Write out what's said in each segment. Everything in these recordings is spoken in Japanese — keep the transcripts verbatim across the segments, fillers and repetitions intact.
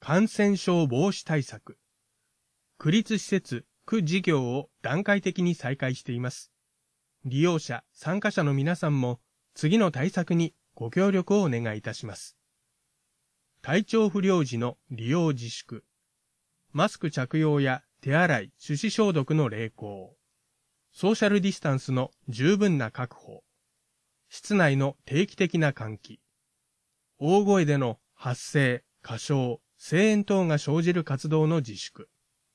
感染症防止対策。区立施設、区事業を段階的に再開しています。利用者、参加者の皆さんも次の対策にご協力をお願いいたします。体調不良時の利用自粛。マスク着用や手洗い、手指消毒の励行。ソーシャルディスタンスの十分な確保。室内の定期的な換気。大声での発声、歌唱、声援等が生じる活動の自粛。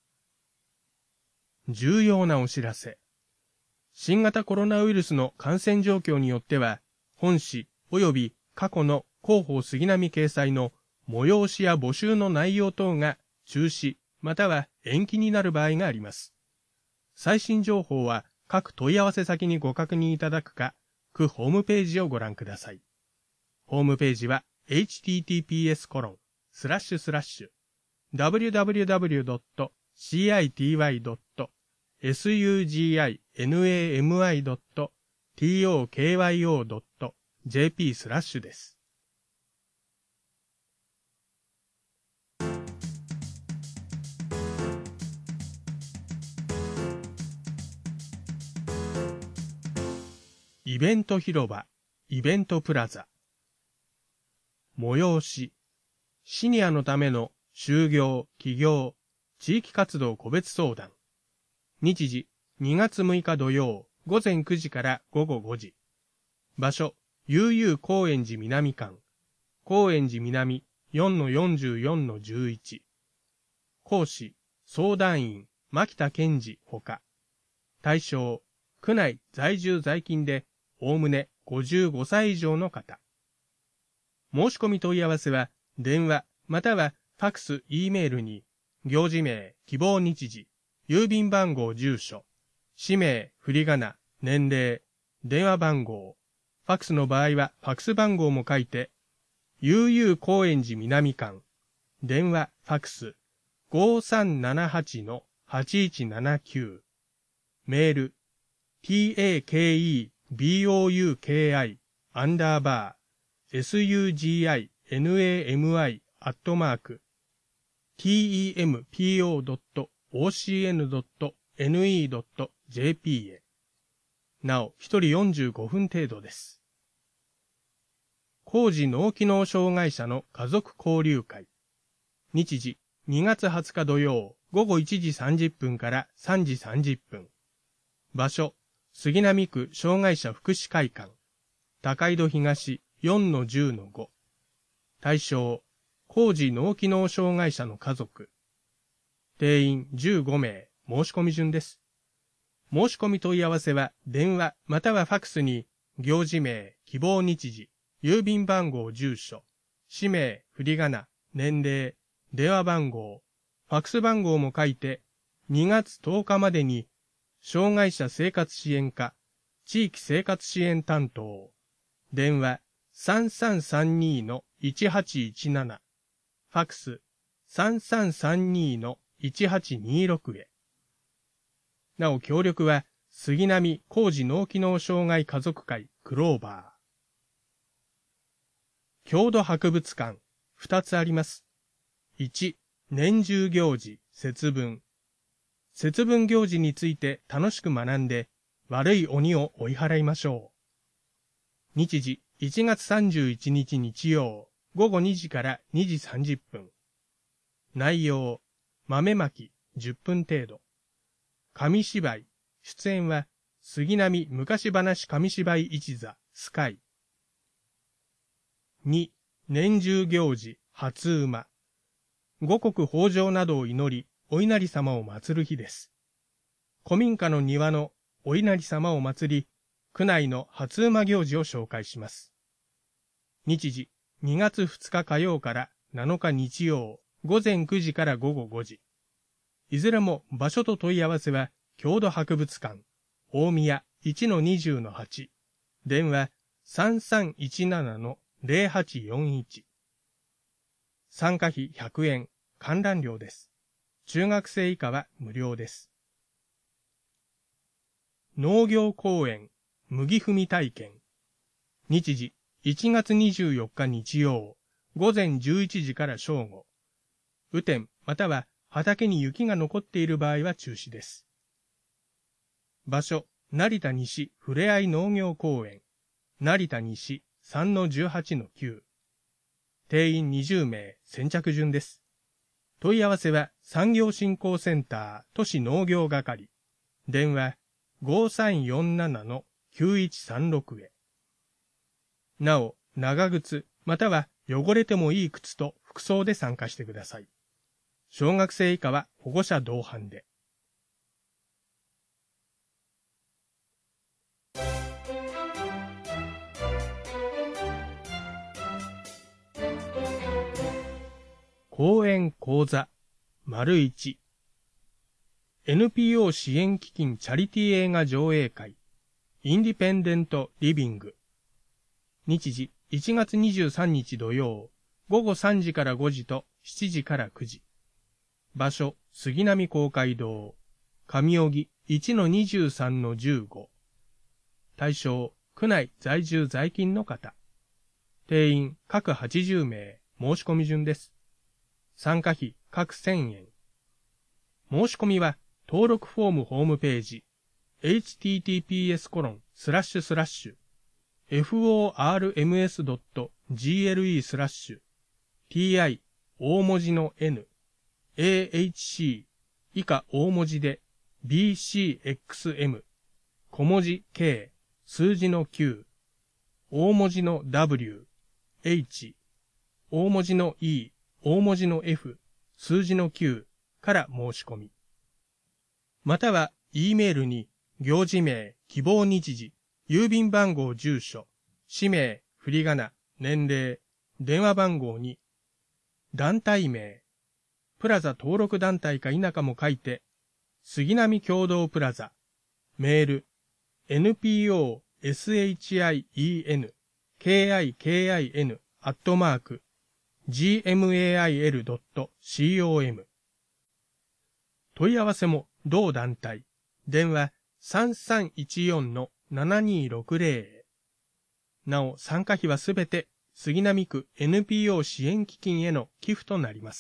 重要なお知らせ。新型コロナウイルスの感染状況によっては、本誌及び過去の広報杉並掲載の催しや募集の内容等が中止または延期になる場合があります。最新情報は各問い合わせ先にご確認いただくか、区ホームページをご覧ください。ホームページは エイチティーティーピーエスコロンスラッシュスラッシュダブリューダブリューダブリュードットシーアイティーワイドットエスユージーアイエヌエーエムアイドットティーオーケーワイオードットジェーピー スラッシュです。イベント広場、イベントプラザ。催し、シニアのための就業、起業、地域活動個別相談。日時、にがつむいか土曜、ごぜんくじからごごごじ。場所、悠々高円寺南館。高円寺南 よんのよんじゅうよんのじゅういち。講師、相談員、牧田健二ほか。対象、区内在住在勤で、おおむねごじゅうごさい以上の方。申し込み問い合わせは、電話、またはファクス、E メールに、行事名、希望日時、郵便番号、住所、氏名、振り仮名、年齢、電話番号、ファクスの場合はファクス番号も書いて、悠々高円寺南館、電話、ファクス、ごさんななはちのはちいちななきゅう、メール、takeBOUKI アンダーバー SUGINAMI アットマーク tempo.ocn.ne.jp へ。なお、ひとりよんじゅうごふん程度です。高次脳機能障害者の家族交流会。日時、にがつはつか土曜、ごごいちじさんじゅっぷんからさんじさんじゅっぷん。場所、杉並区障害者福祉会館。高井戸東 よんのじゅうのご。対象、高次脳機能障害者の家族。定員じゅうごめい、申し込み順です。申し込み問い合わせは、電話またはファクスに、行事名、希望日時、郵便番号、住所、氏名、振り仮名、年齢、電話番号、ファクス番号も書いて、にがつとおかまでに、障害者生活支援課、地域生活支援担当、電話 さんさんさんにのいちはちいちなな、ファクス さんさんさんにのいちはちにろく へ。なお協力は、杉並高次脳機能障害家族会クローバー。郷土博物館、ふたつあります。いち、年中行事、節分。節分行事について楽しく学んで、悪い鬼を追い払いましょう。日時、いちがつさんじゅういちにち日曜、ごごにじからにじさんじゅっぷん。内容、豆まき、じゅっぷん程度。紙芝居、出演は、杉並昔話紙芝居一座、スカイ。に、年中行事、初馬。五穀豊穣などを祈り、お稲荷様を祀る日です。古民家の庭のお稲荷様を祀り、区内の初馬行事を紹介します。日時、にがつふつか火曜からなのか日曜、ごぜんくじからごごごじ。いずれも場所と問い合わせは、郷土博物館、大宮 いちのにじゅうのはち、電話 さんさんいちななのぜろはちよんいち。参加費ひゃくえん、観覧料です。中学生以下は無料です。農業公園、麦踏み体験。日時、いちがつにじゅうよっか日曜、ごぜんじゅういちじから正午。 雨天または畑に雪が残っている場合は中止です。場所、成田西ふれあい農業公園、成田西 さんのじゅうはちのきゅう。定員にじゅうめい、先着順です。問い合わせは産業振興センター都市農業係。電話 ごさんよんななのきゅういちさんろく へ。なお、長靴または汚れてもいい靴と服装で参加してください。小学生以下は保護者同伴で。講演講座 いち エヌピーオー 支援基金チャリティー映画上映会インディペンデントリビング。日時いちがつにじゅうさんにち土曜ごごさんじからごじとしちじからくじ。場所杉並公会堂上荻 いちのにじゅうさんのじゅうご。対象区内在住在勤の方。定員各はちじゅうめい。申し込み順です。参加費各せんえん。申し込みは登録フォームホームページ エイチティーティーピーエスコロンスラッシュスラッシュエフオーアールエムエスドットジーエルイースラッシュティーアイ 大文字の N エーエイチシー 以下大文字で ビーシーエックスエム 小文字 K 数字のきゅう大文字の ダブリュー H 大文字の E 大文字の F 数字のきゅうから申し込み。または E メールに行事名、希望日時、郵便番号住所、氏名、振り仮名、年齢、電話番号に、団体名、プラザ登録団体か否かも書いて、杉並共同プラザ、メール、エヌピーオーエスエイチアイイーエヌケーアイケーアイエヌ アットマーク、ジーエムエーアイエルドットコム 問い合わせも同団体電話 さんさんいちよんのななにろくゼロ なお参加費はすべて杉並区 エヌピーオー 支援基金への寄付となります。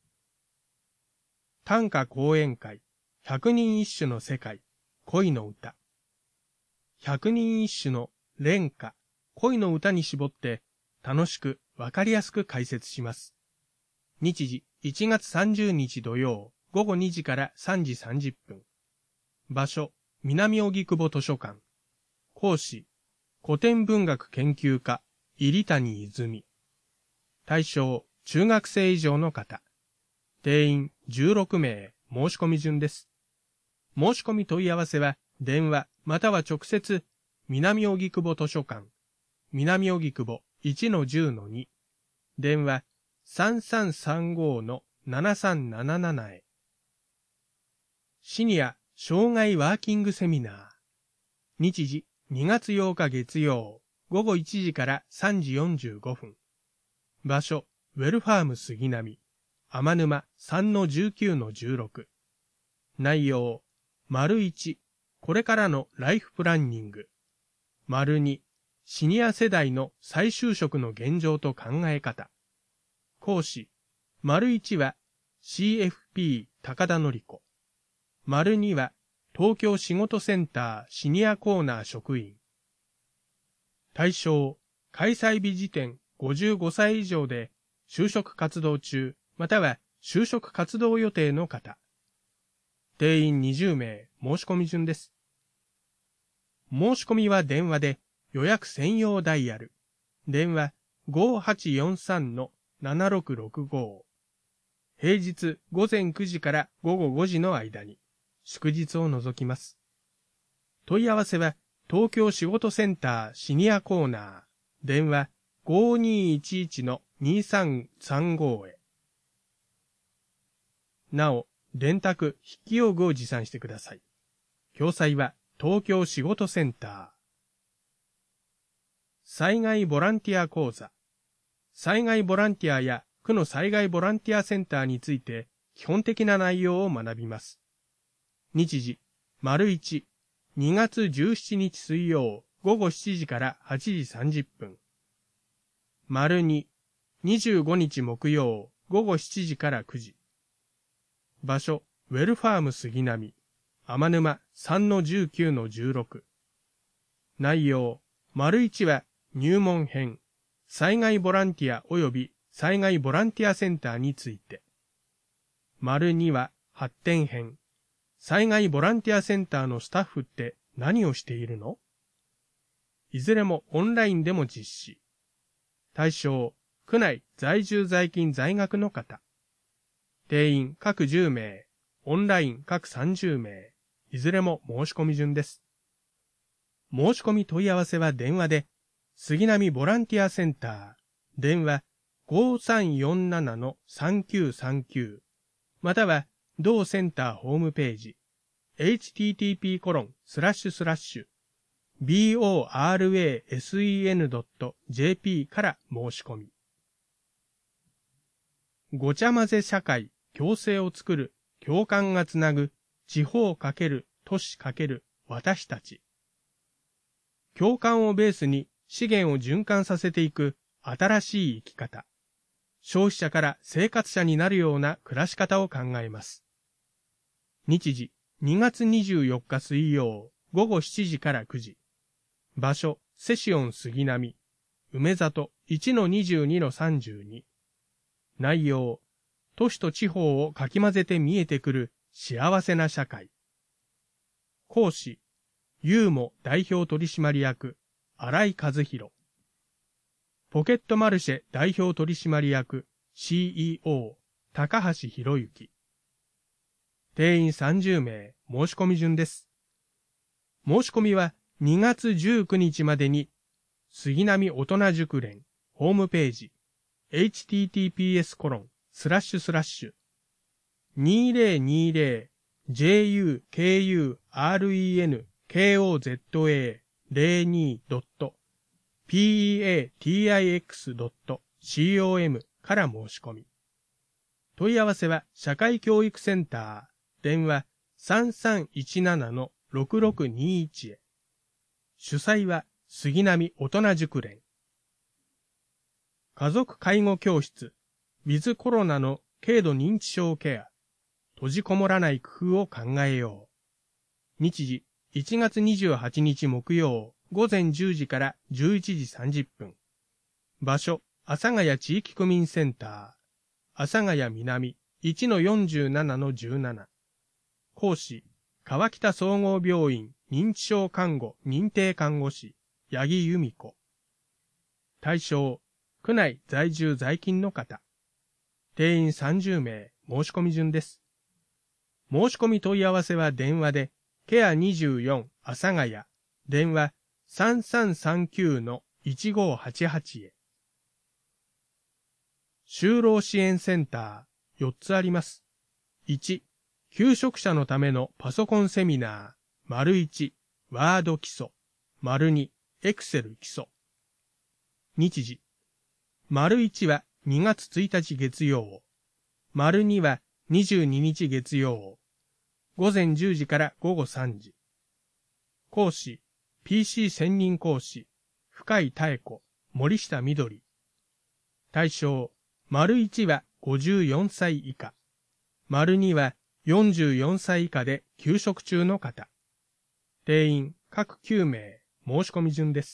短歌講演会百人一首の世界恋の歌百人一首の連歌恋の歌に絞って楽しくわかりやすく解説します。日時いちがつさんじゅうにち土曜ごごにじからさんじさんじゅっぷん。場所南荻窪図書館。講師古典文学研究家入谷泉。対象中学生以上の方。定員じゅうろくめい。申し込み順です。申し込み問い合わせは電話または直接南荻窪図書館南荻窪 いちのじゅうのに 電話 さんさんさんごのななさんななな へ。シニア障害ワーキングセミナー。日時にがつようか月曜ごごいちじからさんじよんじゅうごふん。場所ウェルファーム杉並天沼 さんのじゅうきゅうのじゅうろく。内容 いち これからのライフプランニング に シニア世代の再就職の現状と考え方。講師 いち は シーエフピー 高田典子。には東京仕事センターシニアコーナー職員。対象開催日時点ごじゅうごさい以上で就職活動中または就職活動予定の方。定員にじゅうめい。申し込み順です。申し込みは電話で予約専用ダイヤル。電話 ごはちよんさんのななろくろくご。平日ごぜんくじからごごごじの間に。祝日を除きます。問い合わせは東京仕事センターシニアコーナー。電話 ごにいちいちのにさんさんご へ。なお、電卓筆記用具を持参してください。詳細は東京仕事センター。災害ボランティア講座。災害ボランティアや区の災害ボランティアセンターについて基本的な内容を学びます。日時、いち、にがつじゅうしちにち水曜ごごしちじからはちじさんじゅっぷん。に、にじゅうごにち木曜午後しちじからくじ。場所、ウェルファーム杉並、天沼 さんのじゅうきゅうのじゅうろく。内容、丸いちは入門編、災害ボランティア及び災害ボランティアセンターについて。丸には発展編、災害ボランティアセンターのスタッフって何をしているの？いずれもオンラインでも実施。対象、区内在住在勤在学の方。定員各じゅうめい、オンライン各さんじゅうめい、いずれも申し込み順です。申し込み問い合わせは電話で、杉並ボランティアセンター、電話 ごさんよんななのさんきゅうさんきゅう、または同センターホームページ、エイチティーティーピーコロンスラッシュスラッシュビーオーアールエーエスイーエヌドットジェーピー から申し込み。ごちゃ混ぜ社会、共生を作る、共感がつなぐ、地方×都市×私たち。共感をベースに資源を循環させていく新しい生き方。消費者から生活者になるような暮らし方を考えます。日時、にがつにじゅうよっか水曜、午後しちじからくじ。場所、セシオン杉並、梅里 いちのにじゅうにのさんじゅうに。内容、都市と地方をかき混ぜて見えてくる幸せな社会。講師、ユーモ代表取締役、新井和弘。ポケットマルシェ代表取締役、シーイーオー、高橋博之。定員さんじゅうめい、申し込み順です。申し込みはにがつじゅうくにちまでに、杉並大人塾連、ホームページ、エイチティーティーピーエスコロンスラッシュスラッシュにせんにじゅう ジェーユーケーユーアールイーエヌケーオーゼットエーゼロにドットピーイーエーティーアイエックスドットコム から申し込み。問い合わせは社会教育センター、電話 さんさんいちななのろくろくにいち へ。主催は杉並大人塾連。家族介護教室、ウィズコロナの軽度認知症ケア、閉じこもらない工夫を考えよう。日時、いちがつにじゅうはちにち木曜、午前じゅうじからじゅういちじさんじゅっぷん。場所、阿佐ヶ谷地域区民センター、阿佐ヶ谷南 いちのよんじゅうななのじゅうなな。講師、川北総合病院認知症看護認定看護師、八木由美子。対象、区内在住在勤の方。定員さんじゅうめい、申し込み順です。申し込み問い合わせは電話で、ケアにじゅうよん阿佐ヶ谷、電話 さんさんさんきゅうのいちごはちはち へ。就労支援センター、よっつあります。いち、求職者のためのパソコンセミナー、丸いち、ワード基礎、丸に、エクセル基礎。日時、丸いちはにがつついたち月曜、丸にはにじゅうににち月曜、午前じゅうじから午後さんじ。講師、ピーシー 専任講師、深井妙子、森下みどり。対象、丸いちはごじゅうよんさい以下、丸にはよんじゅうよんさい以下で休職中の方。定員各きゅうめい、申し込み順です。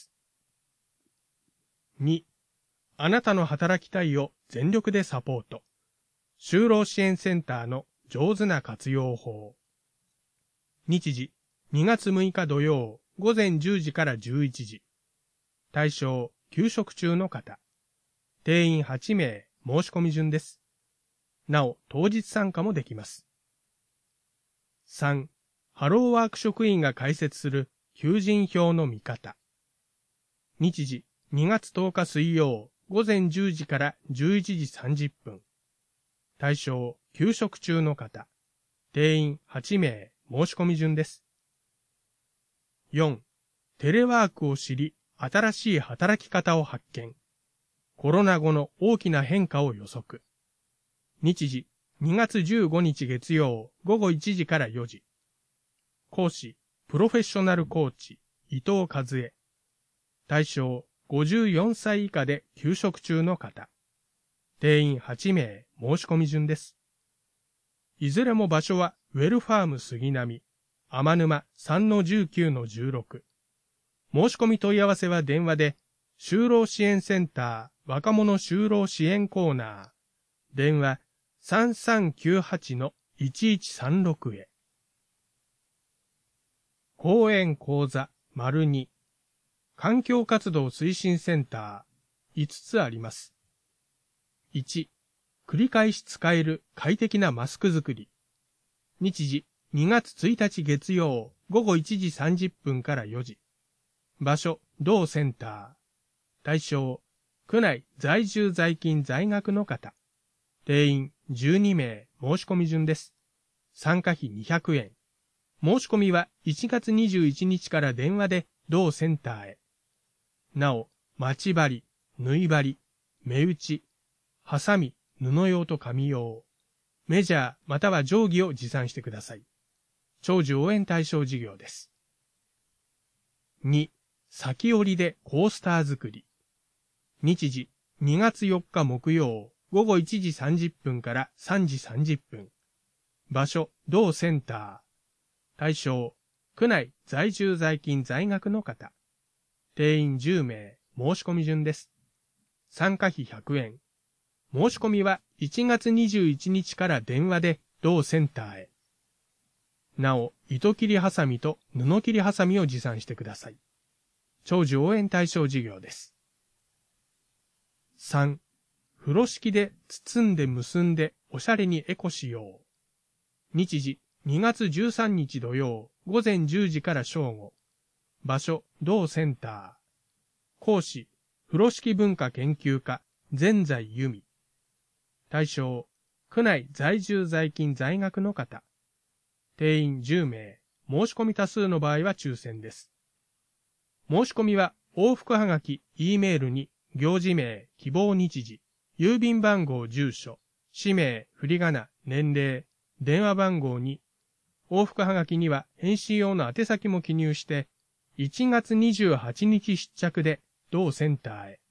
に、あなたの働きたいを全力でサポート。就労支援センターの上手な活用法。日時、にがつむいか土曜、午前じゅうじからじゅういちじ。対象、休職中の方。定員はちめい、申し込み順です。なお、当日参加もできます。さん、ハローワーク職員が開設する求人票の見方。日時、にがつとおか水曜、午前じゅうじからじゅういちじさんじゅっぷん。対象、休職中の方。定員はちめい、申し込み順です。よん、テレワークを知り、新しい働き方を発見。コロナ後の大きな変化を予測。日時、にがつじゅうごにち月曜、午後いちじからよじ。講師、プロフェッショナルコーチ、伊藤和恵。対象、ごじゅうよんさい以下で休職中の方。定員はちめ申し込み順です。いずれも場所はウェルファーム杉並、天沼 さんのじゅうきゅうのじゅうろく。申し込み問い合わせは電話で、就労支援センター若者就労支援コーナー、電話 さんさんきゅうはちのいちいちさんろく へ。講演講座 ②、環境活動推進センターいつつあります。いち、繰り返し使える快適なマスク作り。日時にがつついたち月曜ごごいちじさんじゅっぷんからよじ。場所同センター。対象区内在住在勤在学の方。定員じゅうにめい、申し込み順です。参加費にひゃくえん。申し込みはいちがつにじゅういちにちから電話で同センターへ。なお、待ち針、縫い針、目打ち、ハサミ、布用と紙用、メジャーまたは定規を持参してください。長寿応援対象事業です。に、先折りでコースター作り。日時にがつよっか木曜ごごいちじさんじゅっぷんからさんじさんじゅっぷん。場所同センター。対象区内在住在勤在学の方。定員じゅうめい、申し込み順です。参加費ひゃくえん。申し込みはいちがつにじゅういちにちから電話で同センターへ。なお、糸切りハサミと布切りハサミを持参してください。長寿応援対象事業です。さん、風呂敷で包んで結んでおしゃれにエコしよう。日時にがつじゅうさんにち土曜ごぜんじゅうじから正午。場所同センター。講師風呂敷文化研究家全財由美。対象区内在住在勤在学の方。定員じゅうめい、申し込み多数の場合は抽選です。申し込みは往復はがき E メールに行事名希望日時郵便番号住所氏名振り仮名年齢電話番号に往復はがきには返信用の宛先も記入していちがつにじゅうはちにち出着で同センターへ。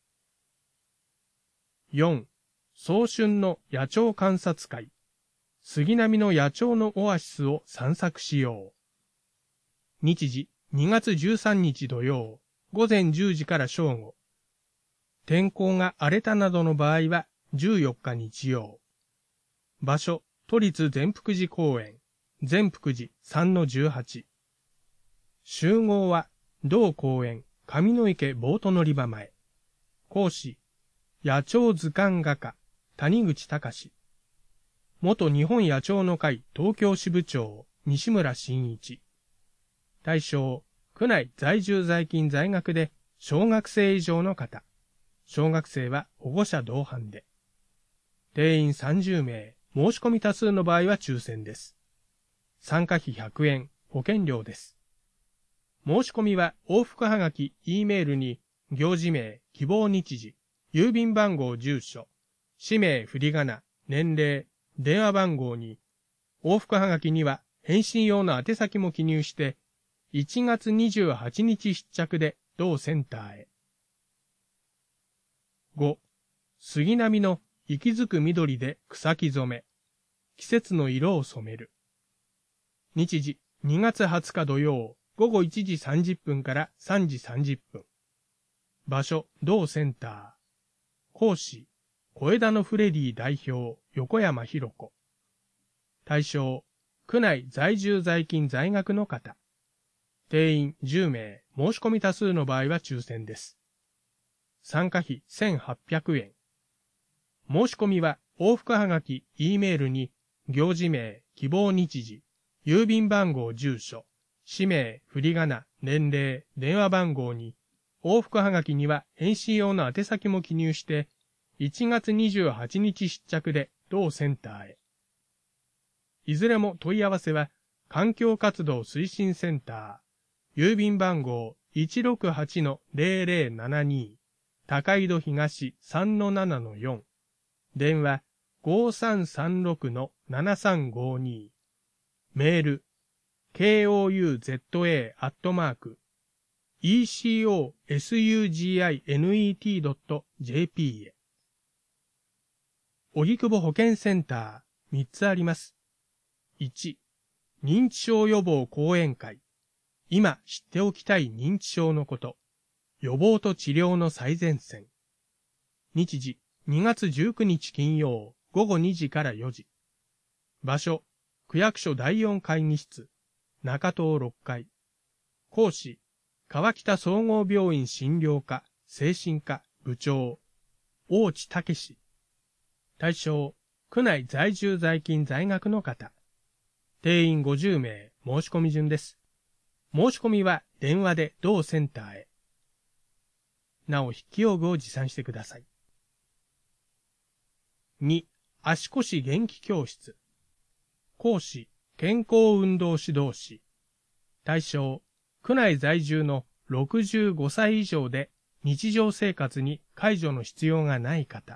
よん、早春の野鳥観察会。杉並の野鳥のオアシスを散策しよう。日時にがつじゅうさんにち土曜ごぜんじゅうじから正午。天候が荒れたなどの場合はじゅうよっか日曜。場所都立善福寺公園善福寺 さんのじゅうはち。集合は同公園上野池ボート乗り場前。講師野鳥図鑑画家谷口隆。元日本野鳥の会東京支部長西村真一。対象区内在住在勤在学で小学生以上の方。小学生は保護者同伴で。定員さんじゅうめい、申し込み多数の場合は抽選です。参加費ひゃくえん、保険料です。申し込みは往復はがき E メールに行事名希望日時郵便番号住所氏名振り仮名年齢電話番号に往復はがきには返信用の宛先も記入していちがつにじゅうはちにち出着で同センターへ。ご、杉並の息づく緑で草木染め。季節の色を染める。日時にがつはつか土曜ごごいちじさんじゅっぷんからさんじさんじゅっぷん。場所同センター。講師小枝のフレディ代表横山博子。対象区内在住在勤在学の方。定員じゅうめい、申し込み多数の場合は抽選です。参加費せんはっぴゃくえん。申し込みは往復はがき E メールに行事名希望日時郵便番号住所氏名振り仮名年齢電話番号に往復はがきには返信用の宛先も記入していちがつにじゅうはちにち出着で同センターへ。いずれも問い合わせは環境活動推進センター郵便番号 いちろくはちのぜろぜろななに 高井戸東 さんのななのよん。電話 ごさんさんろくのななさんごに。メール ケーオーユーゼットエー アットマーク イーシーオーエスユージーアイネット ドットジェーピー へ。 荻窪保健センターみっつあります。いち、認知症予防講演会。今知っておきたい認知症のこと。予防と治療の最前線。日時、にがつじゅうくにち金曜、ごごにじからよじ。場所、区役所だいよん会議室、中棟ろっかい。講師、川北総合病院診療科、精神科、部長、大地武史。対象、区内在住在勤在学の方。定員ごじゅうめい、申し込み順です。申し込みは電話で同センターへ。なお筆記用具を持参してください。に、足腰元気教室。講師、健康運動指導士。対象、区内在住のろくじゅうごさい以上で日常生活に介助の必要がない方。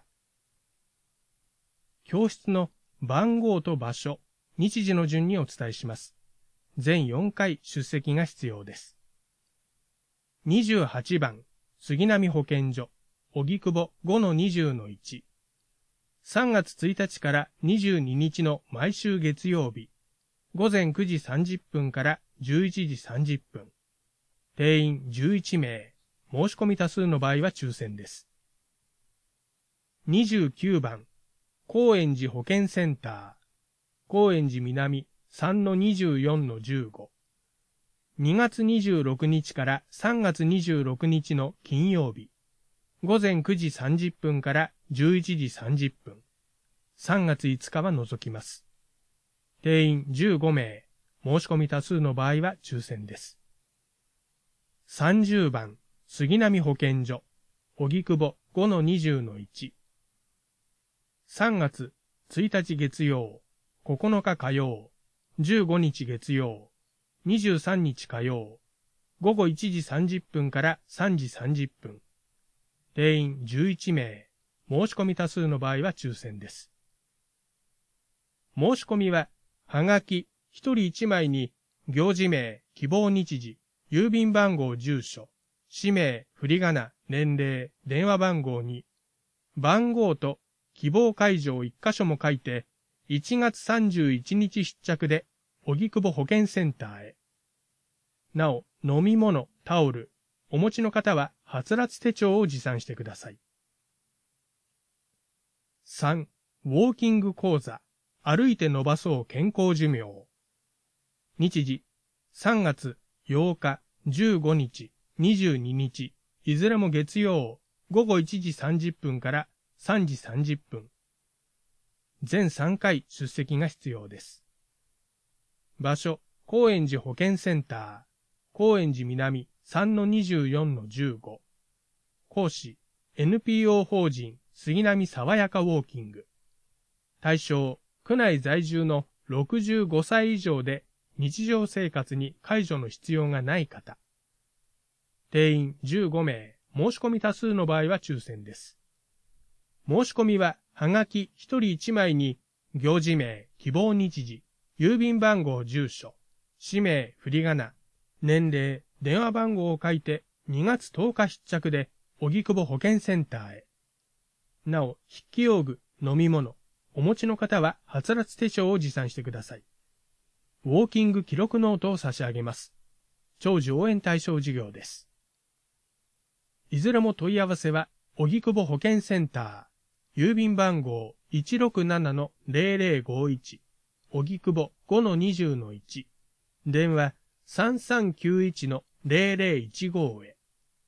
教室の番号と場所、日時の順にお伝えします。全よんかい出席が必要です。にじゅうはちばん、杉並保健所、荻窪 ごのにじゅうのいち。さんがつついたちからにじゅうににちの毎週月曜日、ごぜんくじさんじゅっぷんからじゅういちじさんじゅっぷん。定員じゅういちめい、申し込み多数の場合は抽選です。にじゅうきゅうばん、高円寺保健センター、高円寺南 さんのにじゅうよんのじゅうご。にがつにじゅうろくにちからさんがつにじゅうろくにちの金曜日、ごぜんくじさんじゅっぷんからじゅういちじさんじゅっぷん。さんがついつかは除きます。定員じゅうごめい、申し込み多数の場合は抽選です。さんじゅうばん、杉並保健所、荻窪 ごのにじゅうのいち。さんがつついたち月曜、ここのか火曜、じゅうごにち月曜、にじゅうさんにち火曜、ごごいちじさんじゅっぷんからさんじさんじゅっぷん。定員じゅういちめい、申し込み多数の場合は抽選です。申し込みは、はがきひとりいちまいに、行事名、希望日時、郵便番号住所、氏名、振り仮名、年齢、電話番号に、番号と希望会場いっかしょも書いて、いちがつさんじゅういちにち出着で、荻窪保健センターへ。なお、飲み物、タオル、お持ちの方は、はつらつ手帳を持参してください。さん、ウォーキング講座、歩いて伸ばそう健康寿命。日時、さんがつようか、じゅうごにち、にじゅうににち、いずれも月曜、ごごいちじさんじゅっぷんからさんじさんじゅっぷん。全さんかい出席が必要です。場所、高円寺保健センター、高円寺南 さんのにじゅうよんのじゅうご。講師、エヌピーオー 法人杉並さわやかウォーキング。対象、区内在住のろくじゅうごさい以上で日常生活に介助の必要がない方。定員じゅうごめい、申し込み多数の場合は抽選です。申し込みは、はがきひとりいちまいに、行事名、希望日時、郵便番号住所、氏名、振り仮名、年齢、電話番号を書いてにがつとおか出着で、荻窪保健センターへ。なお、筆記用具、飲み物、お持ちの方は、はつらつ手帳を持参してください。ウォーキング記録ノートを差し上げます。長寿応援対象事業です。いずれも問い合わせは、荻窪保健センター、郵便番号 いちろくななのぜろぜろごいち、荻窪 ごのにじゅうのいち、電話 さんさんきゅういちのぜろぜろいちご へ。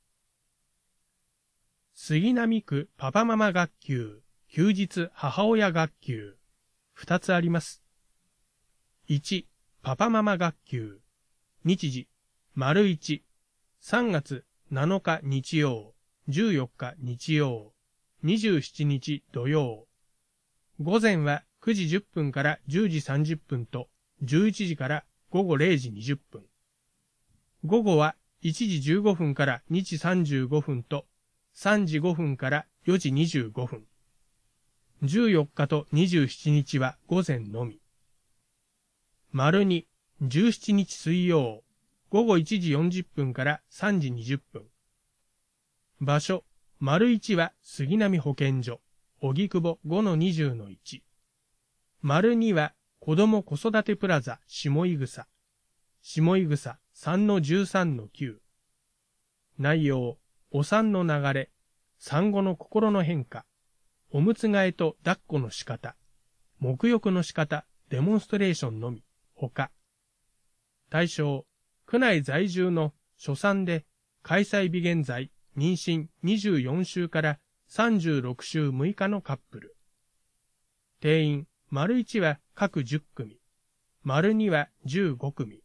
杉並区パパママ学級、休日母親学級、ふたつあります。いち、パパママ学級、日時、丸いち、さんがつなのか日曜、じゅうよっか日曜、にじゅうしちにち土曜。午前はくじじゅっぷんからじゅうじさんじゅっぷんとじゅういちじからごごれいじにじゅっぷん。午後はいちじじゅうごふんからにじさんじゅうごふんとさんじごふんからよじにじゅうごふん。じゅうよっかとにじゅうしちにちは午前のみ。丸に、じゅうしちにち水曜、ごごいちじよんじゅっぷんからさんじにじゅっぷん。場所、丸いちは杉並保健所、 荻窪 ごのにじゅうのいち。丸には、子ども子育てプラザ下井草。下井草 さんのじゅうさんのきゅう。内容、お産の流れ、産後の心の変化、おむつ替えと抱っこの仕方、沐浴の仕方、デモンストレーションのみ、ほか。対象、区内在住の初産で、開催日現在、妊娠にじゅうよんしゅうからさんじゅうろくしゅうむいかのカップル。定員、丸いちは各じゅっくみ、丸にはじゅうごくみ。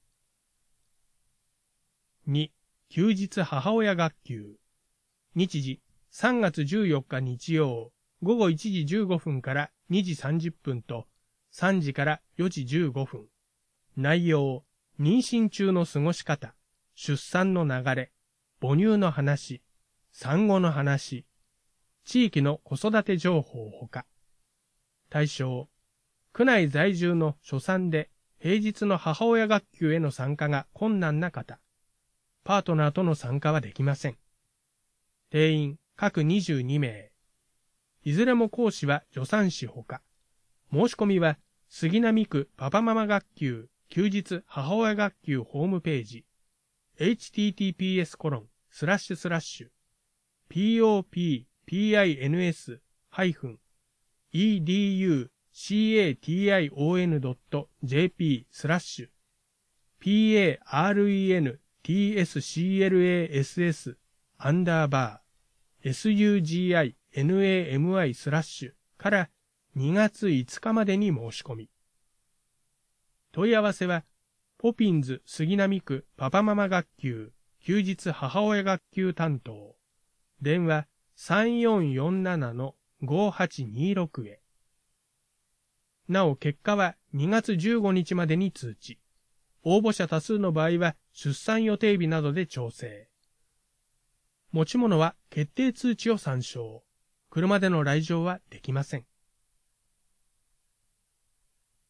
に、休日母親学級。日時、さんがつじゅうよっか日曜、ごごいちじじゅうごふんからにじさんじゅっぷんと、さんじからよじじゅうごふん。内容、妊娠中の過ごし方、出産の流れ、母乳の話、産後の話、地域の子育て情報ほか。対象、区内在住の初産で平日の母親学級への参加が困難な方。パートナーとの参加はできません。定員、各にじゅうにめい。いずれも講師は助産師ほか。申し込みは、杉並区パパママ学級休日母親学級ホームページ。エイチティーティーピーエスコロンスラッシュスラッシュピーオーピーピーアイエヌエスハイフンイーディーユーシーエーティーアイオーエヌドットジェーピースラッシュピーエーアールイーエヌティーエスシーエルエーエスエスアンダーバー エスユージーアイエヌエーエムアイ スラッシュからにがついつかまでに申し込み。問い合わせは、ポピンズ杉並区パパママ学級休日母親学級担当。電話 さんよんよんななのごはちにろく へ。なお結果はにがつじゅうごにちまでに通知。応募者多数の場合は出産予定日などで調整。持ち物は決定通知を参照。車での来場はできません。